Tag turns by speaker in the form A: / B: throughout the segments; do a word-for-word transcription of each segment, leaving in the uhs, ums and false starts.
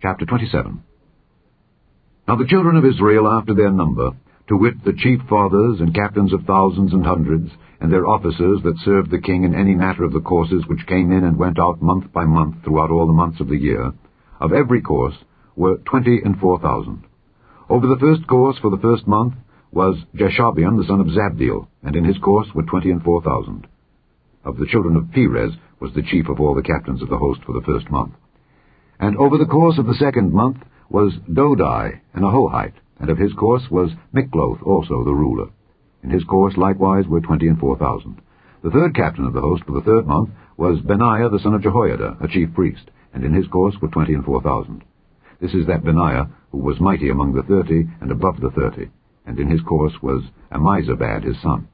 A: Chapter twenty-seven. Now the children of Israel after their number, to wit, the chief fathers and captains of thousands and hundreds, and their officers that served the king in any matter of the courses which came in and went out month by month throughout all the months of the year, of every course were twenty and four thousand. Over the first course for the first month was Jashobeam the son of Zabdiel, and in his course were twenty and four thousand. Of the children of Perez was the chief of all the captains of the host for the first month. And over the course of the second month was Dodai an Ahohite, and of his course was Mikloth also the ruler. In his course likewise were twenty and four thousand. The third captain of the host for the third month was Benaiah the son of Jehoiada, a chief priest, and in his course were twenty and four thousand. This is that Benaiah who was mighty among the thirty and above the thirty, and in his course was Ammizabad his son.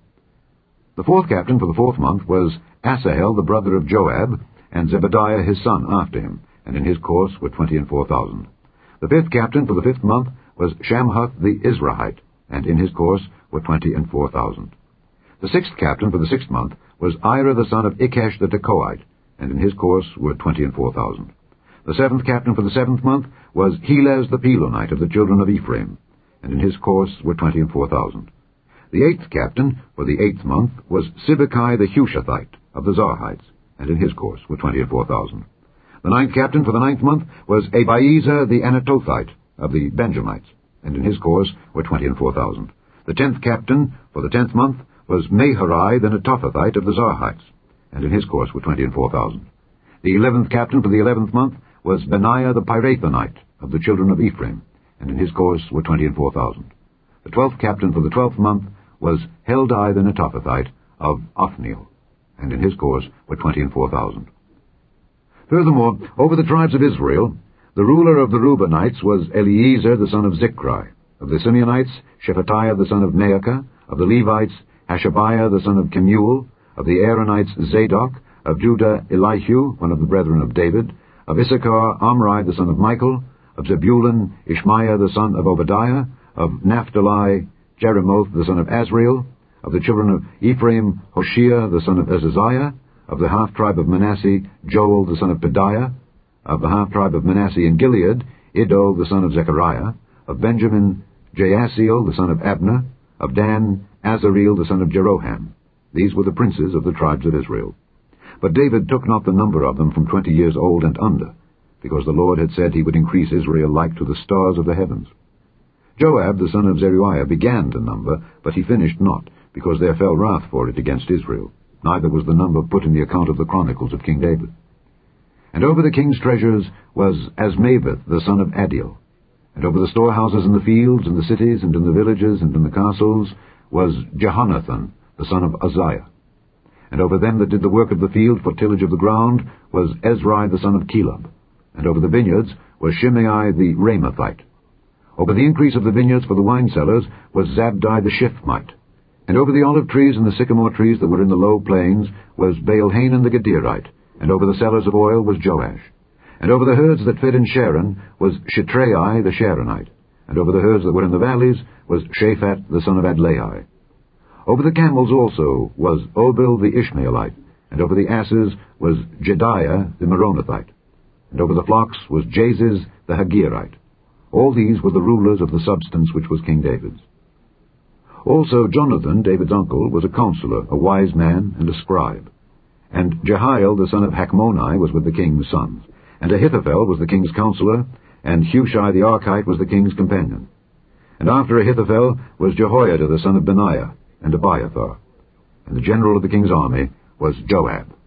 A: The fourth captain for the fourth month was Asahel the brother of Joab, and Zebadiah his son after him, and in his course were twenty and four thousand. The fifth captain for the fifth month was Shamhuth the Israelite, and in his course were twenty and four thousand. The sixth captain for the sixth month was Ira the son of Ikesh the Tekoite, and in his course were twenty and four thousand. The seventh captain for the seventh month was Helez the Pelonite of the children of Ephraim, and in his course were twenty and four thousand. The eighth captain for the eighth month was Sibbecai the Hushathite of the Zarhites, and in his course were twenty and four thousand. The ninth captain for the ninth month was Abiezer the Anatothite of the Benjamites, and in his course were twenty and four thousand. The tenth captain for the tenth month was Maharai the Netophathite of the Zarhites, and in his course were twenty and four thousand. The eleventh captain for the eleventh month was Benaiah the Pirathonite of the children of Ephraim, and in his course were twenty and four thousand. The twelfth captain for the twelfth month was Heldai the Netophathite of Othniel, and in his course were twenty and four thousand. Furthermore, over the tribes of Israel, the ruler of the Reubenites was Eliezer the son of Zichri, of the Simeonites, Shephatiah the son of Maacah, of the Levites, Hashabiah the son of Kemuel, of the Aaronites, Zadok, of Judah, Elihu, one of the brethren of David, of Issachar, Omri the son of Michael, of Zebulun, Ishmaiah the son of Obadiah, of Naphtali, Jeremoth the son of Azriel, of the children of Ephraim, Hoshea the son of Azaziah, of the half-tribe of Manasseh, Joel the son of Pedaiah, of the half-tribe of Manasseh in Gilead, Iddo the son of Zechariah, of Benjamin, Jaasiel the son of Abner, of Dan, Azareel the son of Jeroham. These were the princes of the tribes of Israel. But David took not the number of them from twenty years old and under, because the Lord had said he would increase Israel like to the stars of the heavens. Joab the son of Zeruiah began to number, but he finished not, because there fell wrath for it against Israel. Neither was the number put in the account of the chronicles of King David. And over the king's treasures was Asmaveth the son of Adiel. And over the storehouses in the fields, and the cities, and in the villages, and in the castles, was Jehonathan the son of Uzziah. And over them that did the work of the field for tillage of the ground was Ezri the son of Caleb. And over the vineyards was Shimei the Ramathite. Over the increase of the vineyards for the wine cellars was Zabdi the Shiphmite. And over the olive trees and the sycamore trees that were in the low plains was Baal-Hanan the Gederite, and over the cellars of oil was Joash. And over the herds that fed in Sharon was Shitrai the Sharonite, and over the herds that were in the valleys was Shaphat the son of Adlai. Over the camels also was Obil the Ishmaelite, and over the asses was Jediah the Meronothite, and over the flocks was Jaziz the Hagirite. All these were the rulers of the substance which was King David's. Also Jonathan, David's uncle, was a counselor, a wise man, and a scribe. And Jehiel the son of Hachmoni was with the king's sons. And Ahithophel was the king's counselor, and Hushai the Archite was the king's companion. And after Ahithophel was Jehoiada the son of Benaiah, and Abiathar. And the general of the king's army was Joab.